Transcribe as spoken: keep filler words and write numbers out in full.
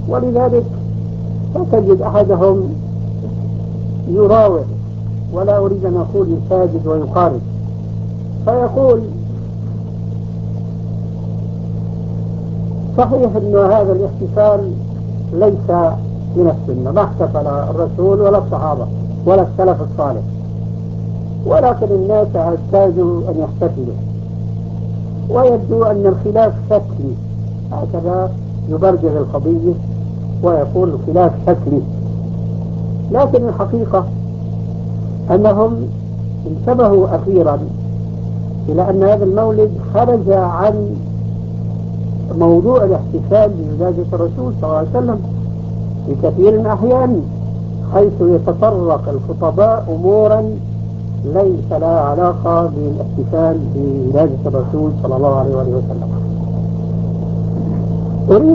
ولذلك فتجد أحدهم يراوغ، ولا أريد أن أقول يساجد ويقارب، فيقول صحيح أن هذا الاحتفال ليس من السنة، ما احتفل الرسول ولا الصحابة ولا السلف الصالح، ولكن الناس احتاجوا أن يحتفلوا، ويبدو أن الخلاف شكلي، هكذا يبرجل القضية ويقول الخلاف شكلي. لكن الحقيقة أنهم انتبهوا أخيرا إلى أن هذا المولد خرج عن موضوع الاحتفال بولادة الرسول صلى الله عليه وسلم في كثير من الأحيان، حيث يتطرق الخطباء أمورا ليس لها علاقة بالاحتفال بولادة الرسول صلى الله عليه وسلم.